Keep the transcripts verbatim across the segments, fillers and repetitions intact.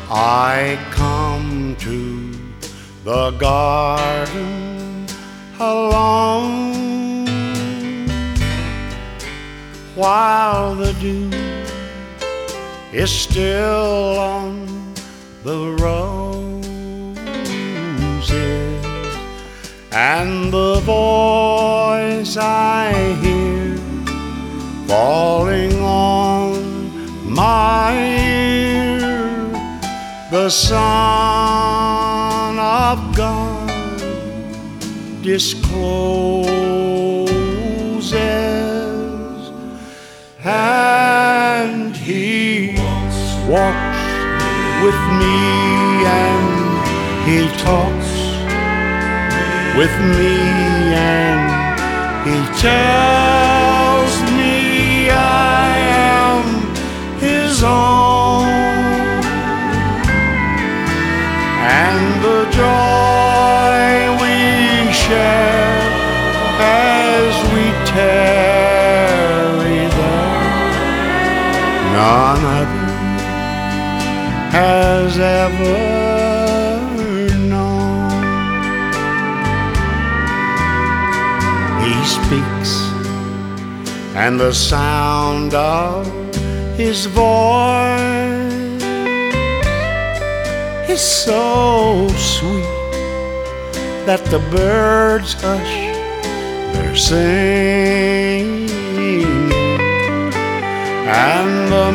I come to the garden alone while the dew is still on the roses, and the voice I hear falling on my ear, the Son of God discloses, and He walks with me and He talks with me and He tells me I am His own, and the joy we share as we tarry there, none other has ever known. He speaks, and the sound of His voice is so sweet that the birds hush their singing, and the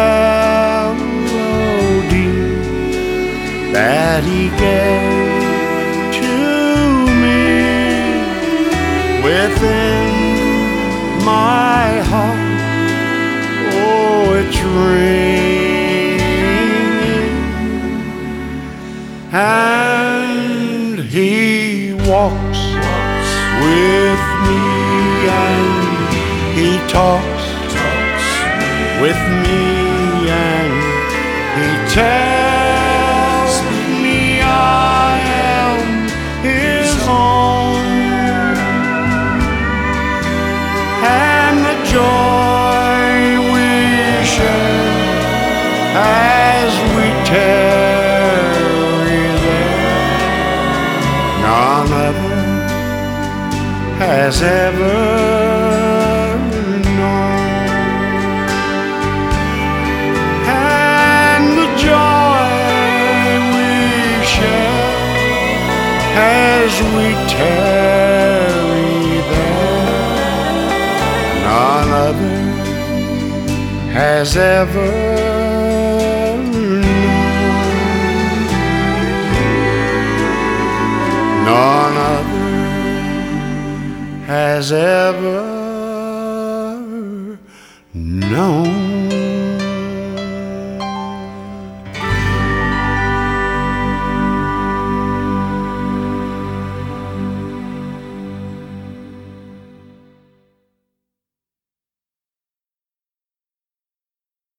melody that He gave to me within my heart, oh, it's ringing, and He walks with me and He talks with me and He tells me I am His own, and the joy we share as we tarry there, none other has ever known. And the joy we share as we tarry there, none other has ever known. None other has ever known.